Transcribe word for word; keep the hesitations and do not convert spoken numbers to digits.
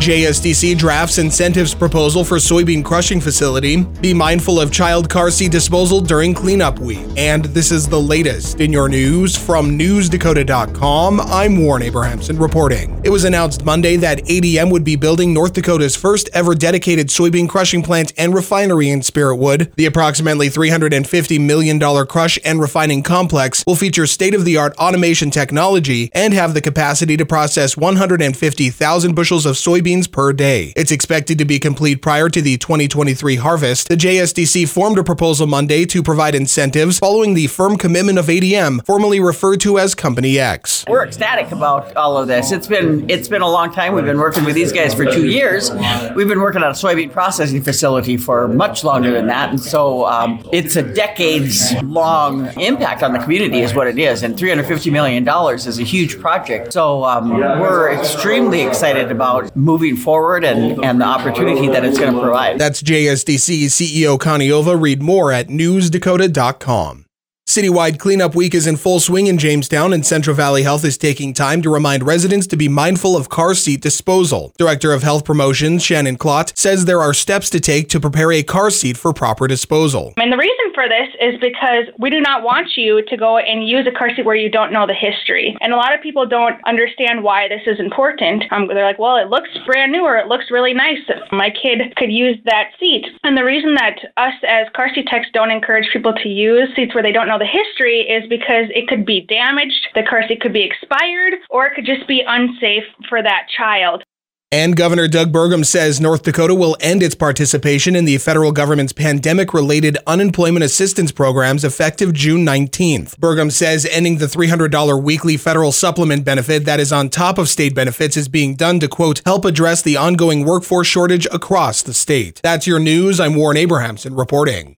J S D C drafts incentives proposal for soybean crushing facility. Be mindful of child car seat disposal during cleanup week. And this is the latest in your news from news dakota dot com. I'm Warren Abrahamson reporting. It was announced Monday that A D M would be building North Dakota's first ever dedicated soybean crushing plant and refinery in Spiritwood. The approximately three hundred fifty million dollars crush and refining complex will feature state-of-the-art automation technology and have the capacity to process one hundred fifty thousand bushels of soybeans per day. It's expected to be complete prior to the twenty twenty-three harvest. The J S D C formed a proposal Monday to provide incentives following the firm commitment of A D M, formerly referred to as Company X. We're ecstatic about all of this. It's been it's been a long time. We've been working with these guys for two years. We've been working on a soybean processing facility for much longer than that, and so um, it's a decades-long impact on the community is what it is, and three hundred fifty million dollars is a huge project. So um, we're extremely excited about moving forward and, and the opportunity that it's going to provide. That's J S D C C E O Connie Ova. Read more at news dakota dot com. Citywide cleanup week is in full swing in Jamestown, and Central Valley Health is taking time to remind residents to be mindful of car seat disposal. Director of Health Promotions, Shannon Klott, says there are steps to take to prepare a car seat for proper disposal. And the reason for this is because we do not want you to go and use a car seat where you don't know the history. And a lot of people don't understand why this is important. Um, they're like, well, it looks brand new or it looks really nice. My kid could use that seat. And the reason that us as car seat techs don't encourage people to use seats where they don't know the history is because it could be damaged, the car seat could be expired, or it could just be unsafe for that child. And Governor Doug Burgum says North Dakota will end its participation in the federal government's pandemic-related unemployment assistance programs effective June nineteenth. Burgum says ending the three hundred dollars weekly federal supplement benefit that is on top of state benefits is being done to, quote, help address the ongoing workforce shortage across the state. That's your news. I'm Warren Abrahamson reporting.